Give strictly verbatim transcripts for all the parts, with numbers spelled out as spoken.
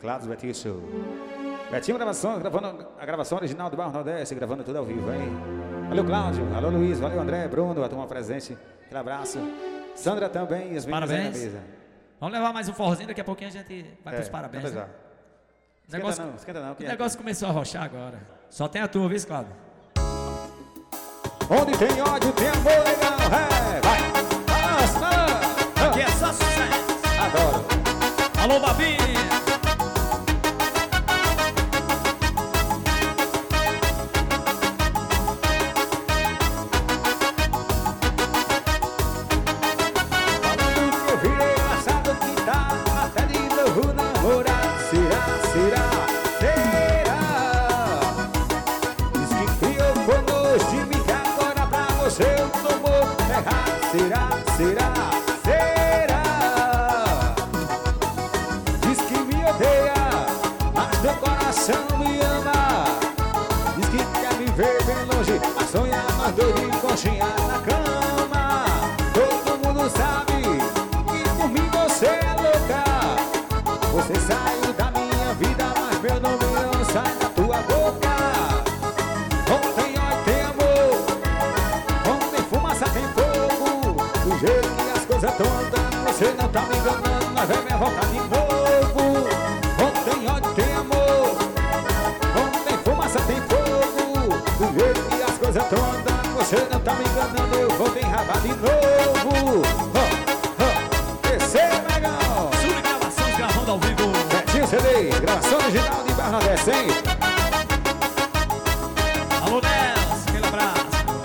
teclados, Betinho Show. Betinho gravação, gravando a gravação original do Barro Nordeste, gravando tudo ao vivo, hein? Valeu, Cláudio. Alô, Luiz. Valeu, André, Bruno, a turma presente. Aquele abraço. Sandra também e os meninos aí na mesa. Vamos levar mais um forrozinho, daqui a pouquinho a gente vai é, pros parabéns. Né? O esquenta negócio, não, esquenta não. o negócio é começou a rochar agora. Só tem a tua, viu, Cláudio? Onde tem ódio, tem amor legal. É, vai. Nossa, aqui é só sucesso. Adoro. Alô, Babi. Eu virei passado que tá até de novo namorar. Será, será, será? Diz que criou conosco de mim que agora pra você eu tô morto errado. Será, será, será? Diz que me odeia, mas teu coração me ama. Diz que quer me ver bem longe, mas sonha nós dois de conchinha na cama. Todo mundo sabe que por mim você é louca. Você saiu da minha vida, mas meu nome não sai da tua boca. Ontem ódio tem amor, ontem fumaça tem fogo. Do jeito que as coisas estão andando, você não tá me enganando, nós vamos voltar de novo. Ontem ódio tem amor, ontem fumaça tem fogo. Do jeito que as coisas estão andando, você não tá me enganando, eu vou te enrabar de novo. Oh, oh, terceiro megão. Sul Gravações gravando ao vivo. Betinho C D, gravação original de Barra Nordeste, hein? Alô, Nelson, aquele abraço.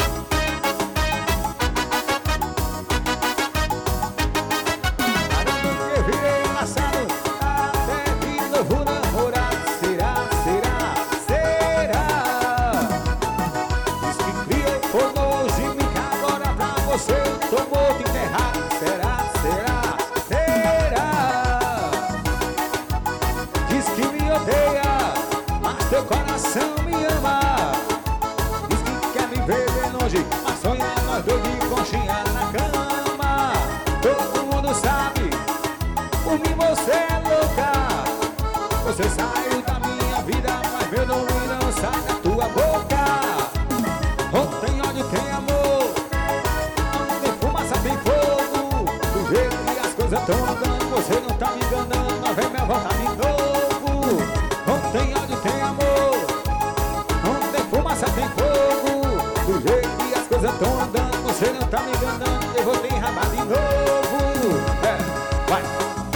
Eu virei enlaçado, até de novo namorado. Será, será, será? Diz que criou conosco de mim que agora pra você eu tô morto enterrado. Será, será, será? Diz que me odeia, mas teu coração me ama. Diz que quer me ver bem longe, mas sonha nós dois de conchinha na cama. Todo mundo sabe, por mim você é louca. Você saiu da minha vida, mas meu nome não sai da tua boca. Ontem ódio tem amor, ontem fumaça tem fogo. Do jeito que as coisas estão andando, você não tá me enganando, nós vem me voltar de novo. Ontem ódio tem amor, ontem fumaça tem fogo. Do jeito que as coisas estão andando, você não tá me enganando, eu vou te enrabar de novo. É, vai.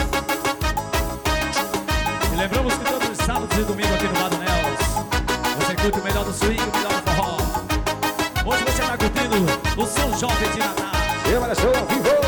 E lembramos que todos os sábados e domingos aqui no Lado Nelson, você curte o melhor do swing, o melhor do forró. Hoje você tá curtindo o São Jovem de Natal. Eu, olha, show ao vivo.